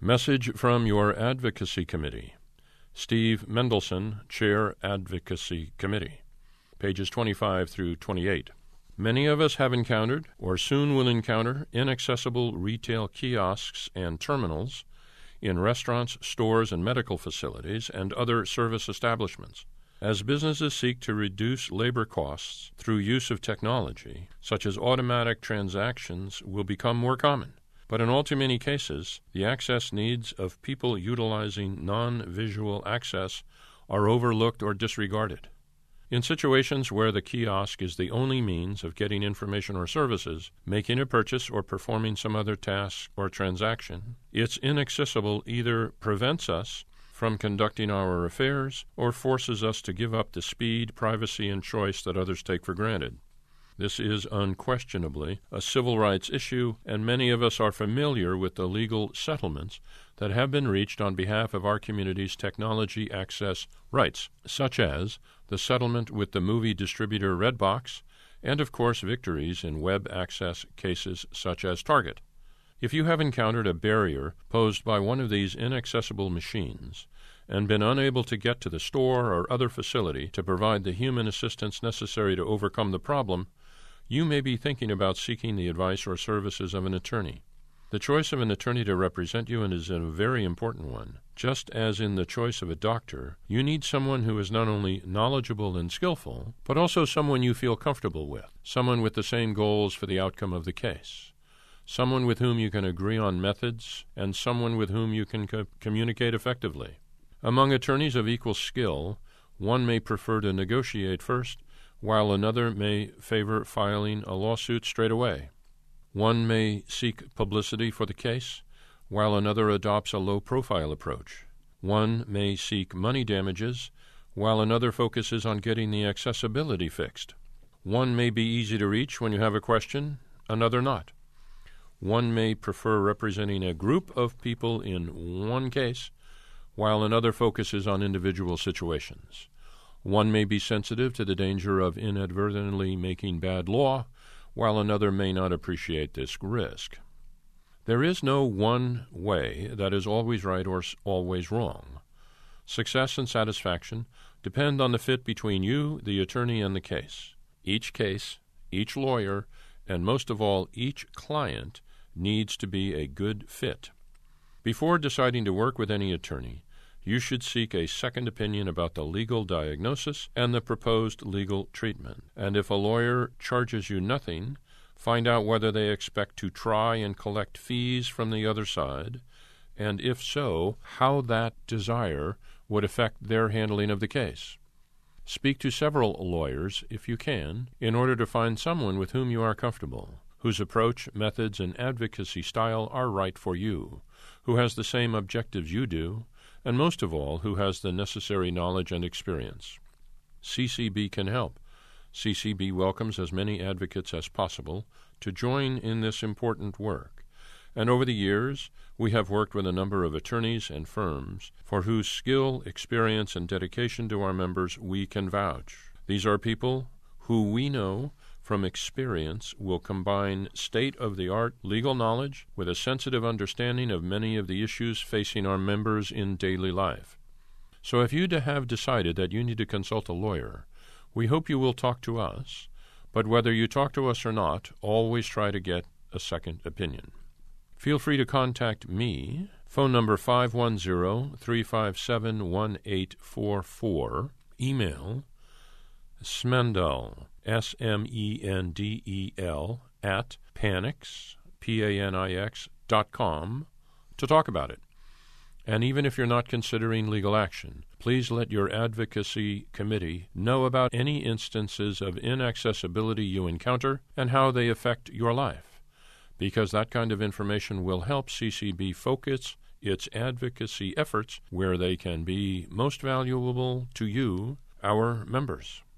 Message from your Advocacy Committee. Steve Mendelson, Chair, Advocacy Committee. Pages 25 through 28. Many of us have encountered, or soon will encounter, inaccessible retail kiosks and terminals in restaurants, stores, and medical facilities and other service establishments. As businesses seek to reduce labor costs through use of technology, such as automatic transactions will become more common. But in all too many cases, the access needs of people utilizing non-visual access are overlooked or disregarded. In situations where the kiosk is the only means of getting information or services, making a purchase or performing some other task or transaction, its inaccessible either prevents us from conducting our affairs or forces us to give up the speed, privacy, and choice that others take for granted. This is unquestionably a civil rights issue, and many of us are familiar with the legal settlements that have been reached on behalf of our community's technology access rights, such as the settlement with the movie distributor Redbox, and of course victories in web access cases such as Target. If you have encountered a barrier posed by one of these inaccessible machines and been unable to get to the store or other facility to provide the human assistance necessary to overcome the problem, you may be thinking about seeking the advice or services of an attorney. The choice of an attorney to represent you is a very important one. Just as in the choice of a doctor, you need someone who is not only knowledgeable and skillful, but also someone you feel comfortable with, someone with the same goals for the outcome of the case, someone with whom you can agree on methods, and someone with whom you can communicate effectively. Among attorneys of equal skill, one may prefer to negotiate first, while another may favor filing a lawsuit straight away. One may seek publicity for the case, while another adopts a low-profile approach. One may seek money damages, while another focuses on getting the accessibility fixed. One may be easy to reach when you have a question, another not. One may prefer representing a group of people in one case, while another focuses on individual situations. One may be sensitive to the danger of inadvertently making bad law, while another may not appreciate this risk. There is no one way that is always right or always wrong. Success and satisfaction depend on the fit between you, the attorney, and the case. Each lawyer, and most of all, each client needs to be a good fit. Before deciding to work with any attorney, you should seek a second opinion about the legal diagnosis and the proposed legal treatment. And if a lawyer charges you nothing, find out whether they expect to try and collect fees from the other side, and if so, how that desire would affect their handling of the case. Speak to several lawyers, if you can, in order to find someone with whom you are comfortable, whose approach, methods, and advocacy style are right for you, who has the same objectives you do, and most of all, who has the necessary knowledge and experience. CCB can help. CCB welcomes as many advocates as possible to join in this important work. And over the years, we have worked with a number of attorneys and firms for whose skill, experience, and dedication to our members we can vouch. These are people who we know from experience will combine state-of-the-art legal knowledge with a sensitive understanding of many of the issues facing our members in daily life. So if you have decided that you need to consult a lawyer, we hope you will talk to us, but whether you talk to us or not, always try to get a second opinion. Feel free to contact me, phone number 510-357-1844, email Smendel, SMENDEL, @Panix, PANIX.com to talk about it. And even if you're not considering legal action, please let your advocacy committee know about any instances of inaccessibility you encounter and how they affect your life, because that kind of information will help CCB focus its advocacy efforts where they can be most valuable to you, our members.